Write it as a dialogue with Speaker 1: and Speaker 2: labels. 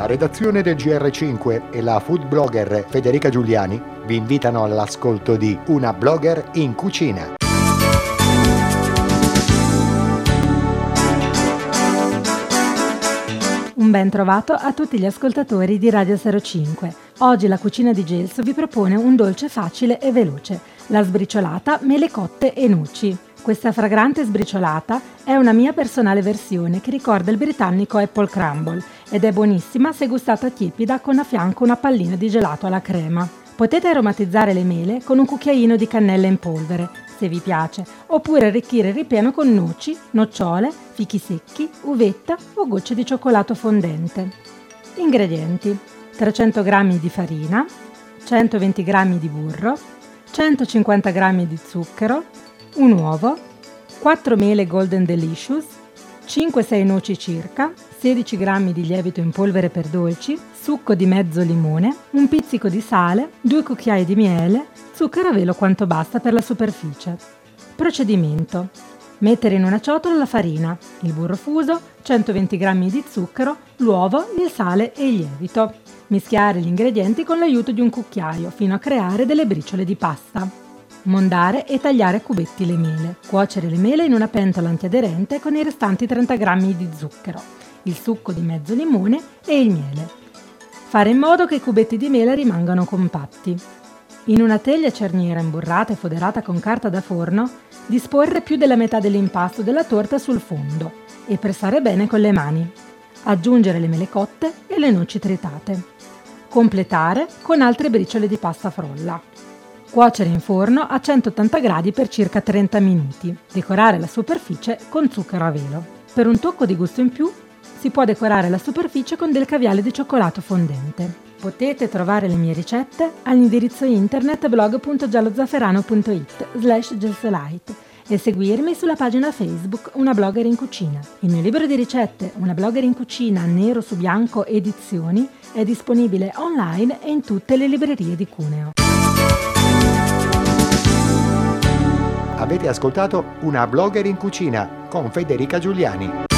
Speaker 1: La redazione del GR5 e la food blogger Federica Giuliani vi invitano all'ascolto di Una blogger in cucina.
Speaker 2: Un ben trovato a tutti gli ascoltatori di Radio 05. Oggi la cucina di Gelso vi propone un dolce facile e veloce, la sbriciolata mele cotte e noci. Questa fragrante sbriciolata è una mia personale versione che ricorda il britannico Apple Crumble ed è buonissima se gustata tiepida con a fianco una pallina di gelato alla crema. Potete aromatizzare le mele con un cucchiaino di cannella in polvere, se vi piace, oppure arricchire il ripieno con noci, nocciole, fichi secchi, uvetta o gocce di cioccolato fondente. Ingredienti: 300 g di farina, 120 g di burro, 150 g di zucchero, un uovo, 4 mele Golden Delicious, 5-6 noci circa, 16 g di lievito in polvere per dolci, succo di mezzo limone, un pizzico di sale, 2 cucchiai di miele, zucchero a velo quanto basta per la superficie. Procedimento: mettere in una ciotola la farina, il burro fuso, 120 g di zucchero, l'uovo, il sale e il lievito. Mischiare gli ingredienti con l'aiuto di un cucchiaio fino a creare delle briciole di pasta. Mondare e tagliare a cubetti le mele. Cuocere le mele in una pentola antiaderente con i restanti 30 g di zucchero, il succo di mezzo limone e il miele. Fare in modo che i cubetti di mele rimangano compatti. In una teglia cerniera imburrata e foderata con carta da forno, disporre più della metà dell'impasto della torta sul fondo e pressare bene con le mani. Aggiungere le mele cotte e le noci tritate. Completare con altre briciole di pasta frolla. Cuocere in forno a 180 gradi per circa 30 minuti. Decorare la superficie con zucchero a velo. Per un tocco di gusto in più si può decorare la superficie con del caviale di cioccolato fondente. Potete trovare le mie ricette all'indirizzo internet blog.giallozafferano.it/gelsolite e seguirmi sulla pagina Facebook Una blogger in cucina. Il mio libro di ricette Una blogger in cucina nero su bianco edizioni è disponibile online e in tutte le librerie di Cuneo.
Speaker 1: Avete ascoltato Una blogger in cucina con Federica Giuliani.